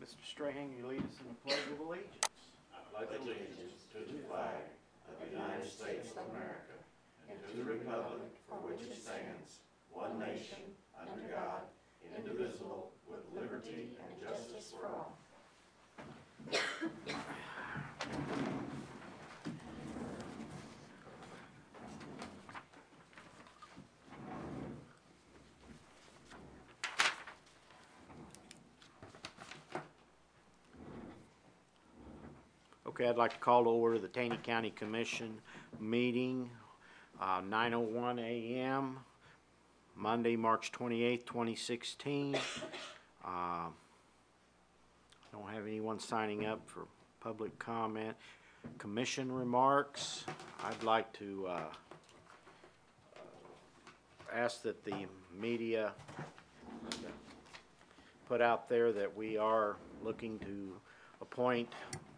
Mr. Strahan, you lead us in the Pledge of Allegiance. I pledge allegiance to the flag of the United States of America and to the republic for which it stands, one nation, under God, indivisible, with liberty and justice for all. Okay, I'd like to call to order the Taney County Commission meeting, 9:01 a.m., Monday, March 28th, 2016. I don't have anyone signing up for public comment. Commission remarks. I'd like to ask that the media put out there that we are looking to appoint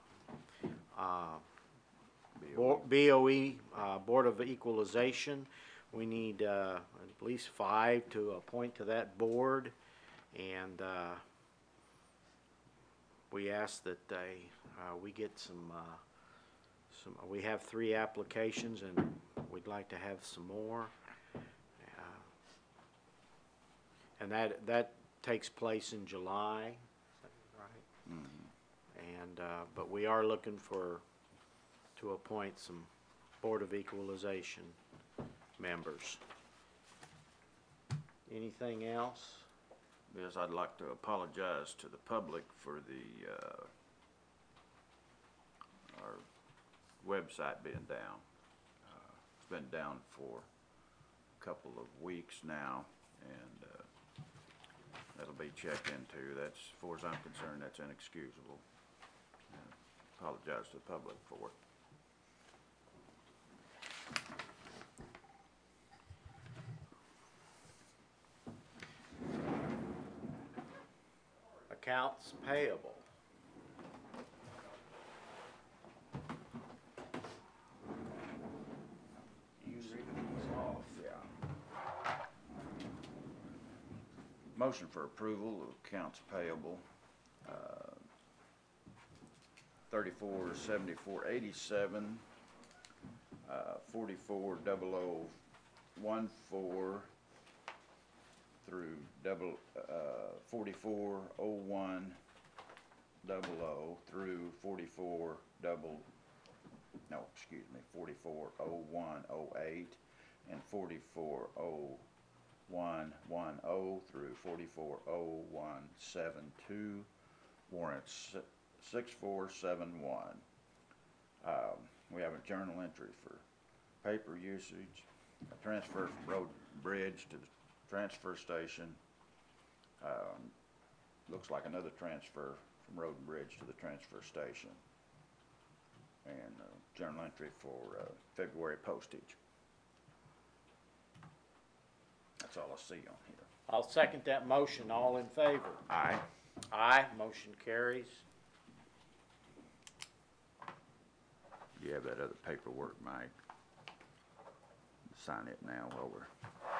BOE, Board of Equalization. We need at least 5 to appoint to that board, and we ask that we get some. We have 3 applications, and we'd like to have some more. And that takes place in July. Is that right? Mm-hmm. And but we are looking to appoint some Board of Equalization members. Anything else? Yes, I'd like to apologize to the public for our website being down. It's been down for a couple of weeks now, and that'll be checked into. That's, as far as I'm concerned, that's inexcusable. Apologize to the public for it. Accounts payable. You read these off. Yeah. Motion for approval of accounts payable. 347487, 440014 through 440100 through 440108 and 440110 through 440172. Warrants 6471. We have a journal entry for paper usage, a transfer from Road and Bridge to the transfer station. Looks like another transfer from Road and Bridge to the transfer station, and a journal entry for February postage. That's all I see on here. I'll second that motion. All in favor? Aye. Aye. Motion carries. You have that other paperwork, Mike. Sign it now while we're...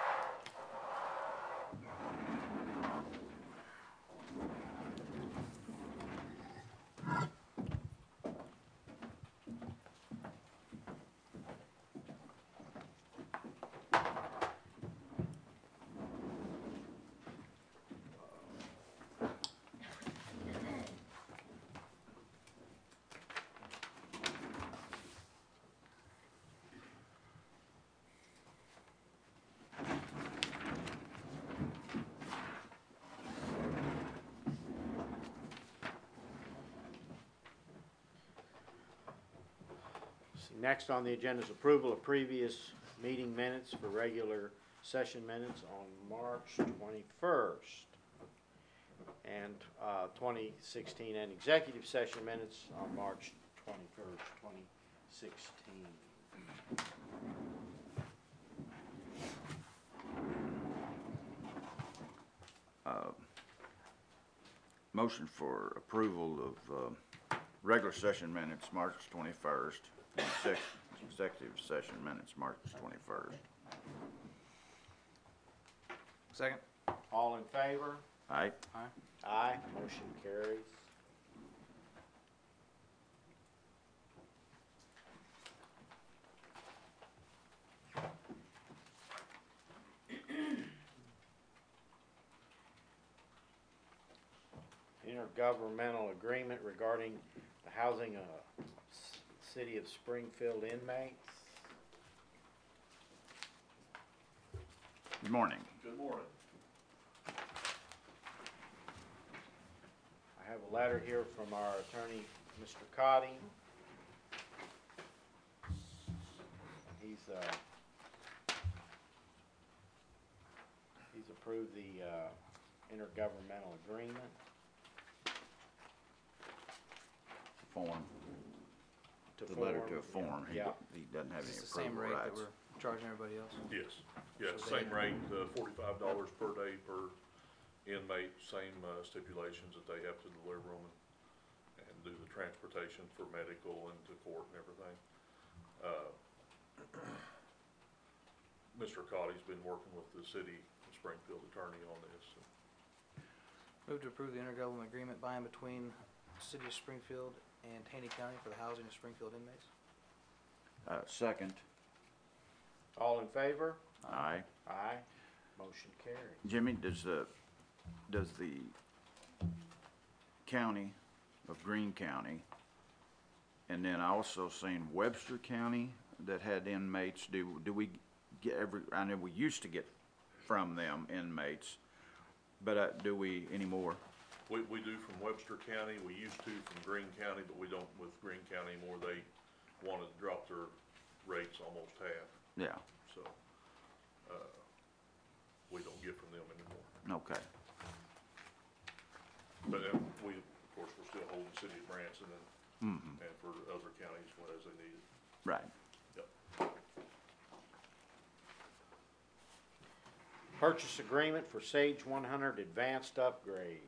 Next on the agenda is approval of previous meeting minutes for regular session minutes on March 21st and 2016, and executive session minutes on March 21st, 2016. Motion for approval of regular session minutes March 21st and executive session minutes March 21st. Second. All in favor? Aye. Aye. Aye. Motion carries. intergovernmental agreement regarding the housing of City of Springfield inmates. Good morning. Good morning. I have a letter here from our attorney, Mr. Cotty. He's approved the intergovernmental agreement. Form. To The letter form, to a form. Yeah. He doesn't have Is any this the same approval rate that rights. we're charging everybody else? Yes, yeah, So same they- rate, $45 per day per inmate, same stipulations that they have to deliver them and do the transportation for medical and to court and everything. Mr. Cotty's been working with the city of Springfield attorney on this. Move to approve the intergovernmental agreement by and between the City of Springfield and Taney County for the housing of Springfield inmates. Second. All in favor? Aye. Aye. Motion carried. Jimmy, does the county of Greene County, and then I also seen Webster County that had inmates, do we get I know we used to get from them inmates, but do we anymore? We do from Webster County, we used to from Greene County, but we don't with Greene County anymore. They wanted to drop their rates almost half, Yeah, so, we don't get from them anymore. okay. But we, of course, we're still holding the city of Branson and for other counties as they need it. Right. Yep. Purchase agreement for Sage 100 advanced upgrade.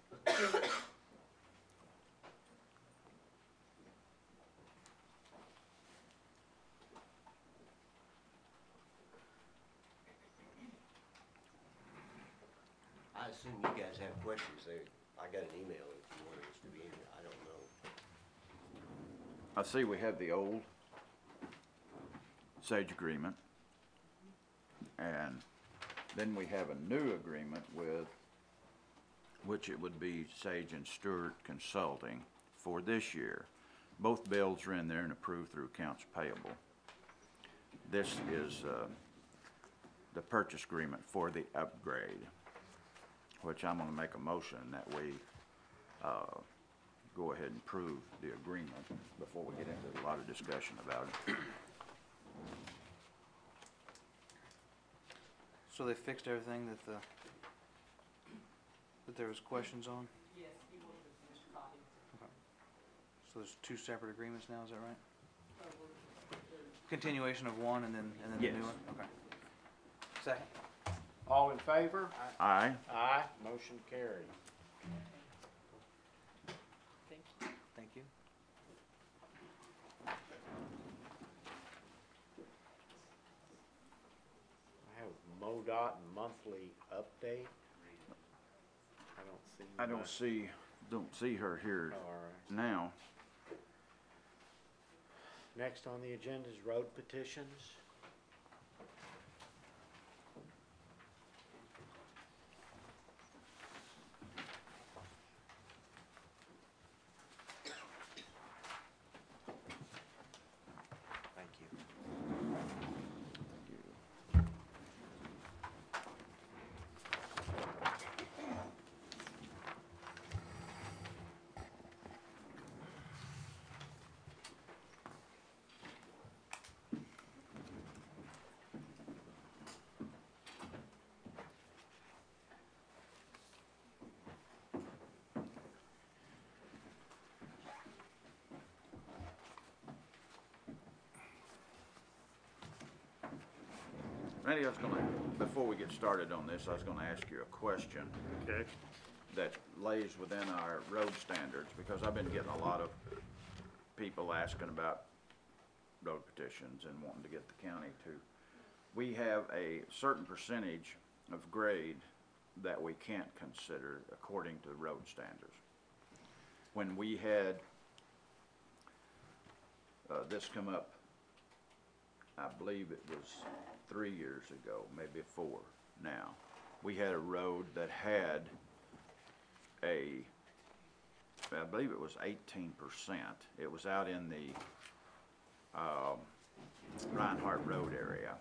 I assume you guys have questions there. I got an email if you wanted us to be in here. I don't know. I see we have the old Sage agreement, and then we have a new agreement with, which it would be Sage and Stewart Consulting for this year. Both bills are in there and approved through accounts payable. This is the purchase agreement for the upgrade, which I'm gonna make a motion that we go ahead and approve the agreement before we get into a lot of discussion about it. So they fixed everything that there was questions on? Yes, he worked with Mr. Cotty. So there's two separate agreements now, is that right? The Continuation of one and then the Yes. new one? Okay. Second? All in favor? Aye. Aye. Motion carried. Thank you. Thank you. I have MoDOT monthly update. I don't see. Don't see her here All right. now. Next on the agenda is road petitions. Thank you. Randy, before we get started on this, I was gonna ask you a question Okay. that lays within our road standards, because I've been getting a lot of people asking about road petitions and wanting to get the county to. We have a certain percentage of grade that we can't consider according to road standards. When we had this come up, I believe it was 3 years ago, maybe 4 now. We had a road that had a I believe it was 18%. It was out in the Reinhardt Road area.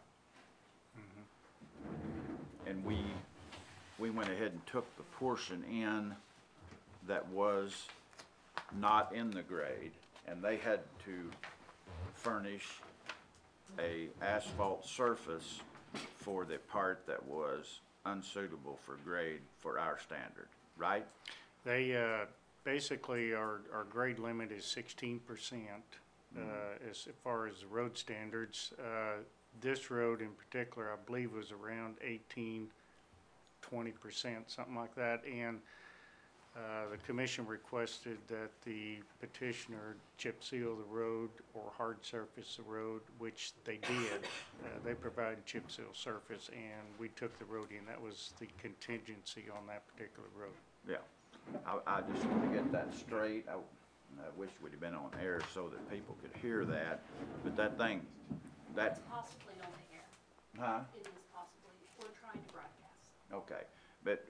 And we went ahead and took the portion in that was not in the grade, and they had to furnish a asphalt surface for the part that was unsuitable for grade for our standard, right? They, basically, our grade limit is 16%, as far as the road standards. This road in particular, I believe, was around 18, 20%, something like that. And the commission requested that the petitioner chip seal the road or hard surface the road, which they did. They provided chip seal surface, and we took the road in. That was the contingency on that particular road. Yeah. I just want to get that straight. I wish we'd have been on air so that people could hear that. But that thing, that, It's possibly on the air. huh? It is possibly, we're trying to broadcast. Okay, but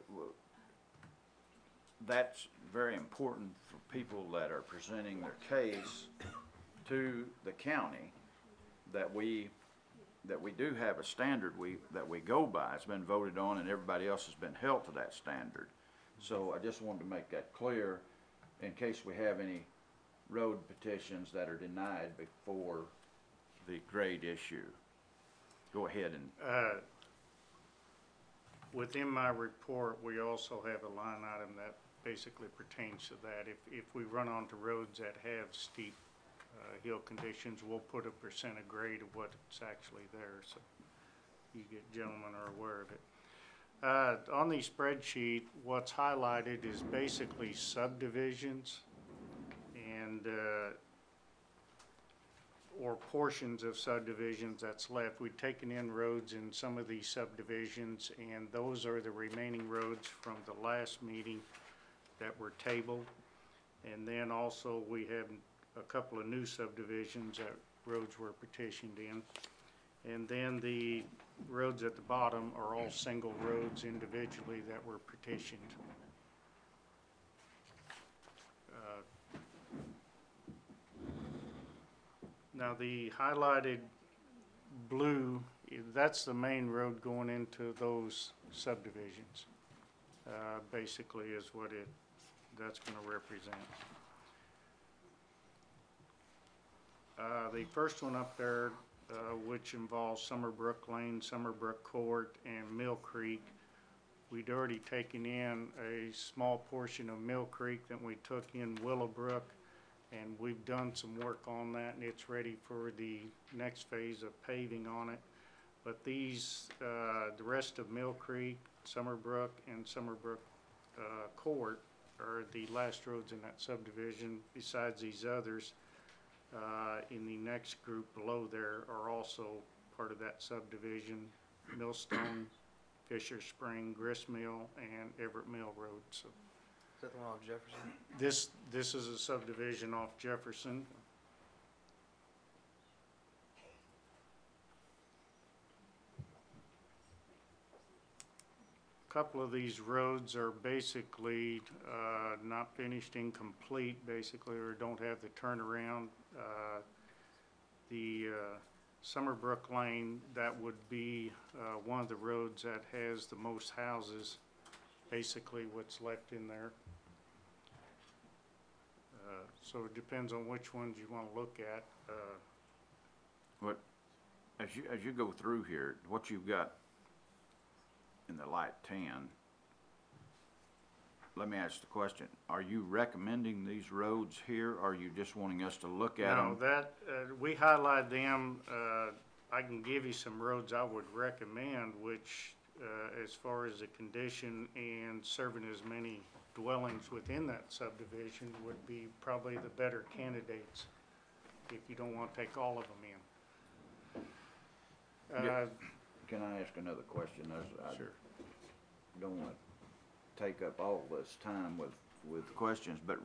that's very important for people that are presenting their case to the county, that we do have a standard that we go by. It's been voted on, and everybody else has been held to that standard. So I just wanted to make that clear in case we have any road petitions that are denied before the grade issue. Go ahead and. Within my report, we also have a line item that basically pertains to that. If we run onto roads that have steep hill conditions, we'll put a percent of grade of what's actually there, so you gentlemen are aware of it. On the spreadsheet, what's highlighted is basically subdivisions and or portions of subdivisions that's left. We've taken in roads in some of these subdivisions, and those are the remaining roads from the last meeting that were tabled. And then also we have a couple of new subdivisions that roads were petitioned in. And then the roads at the bottom are all single roads individually that were petitioned. Now the highlighted blue, that's the main road going into those subdivisions. Basically is what that's going to represent. The first one up there, which involves Summerbrook Lane, Summerbrook Court, and Mill Creek. We'd already taken in a small portion of Mill Creek, then we took in Willowbrook, and we've done some work on that, and it's ready for the next phase of paving on it. But these, the rest of Mill Creek, Summerbrook, and Summerbrook Court are the last roads in that subdivision. Besides these others, in the next group below there are also part of that subdivision: Millstone, Fisher Spring, Gristmill, and Everett Mill Road. So Is that the one off Jefferson? this is a subdivision off Jefferson. A couple of these roads are basically not finished, incomplete, basically, or don't have the turnaround. The Summerbrook Lane, that would be one of the roads that has the most houses, basically what's left in there. So it depends on which ones you want to look at. What, as you go through here, what you've got in the light tan, let me ask the question: are you recommending these roads here, or are you just wanting us to look at them? No, that we highlight them. I can give you some roads I would recommend, which, as far as the condition and serving as many dwellings within that subdivision, would be probably the better candidates if you don't want to take all of them in. Yeah. Can I ask another question? Sure. I don't want to take up all this time with questions, but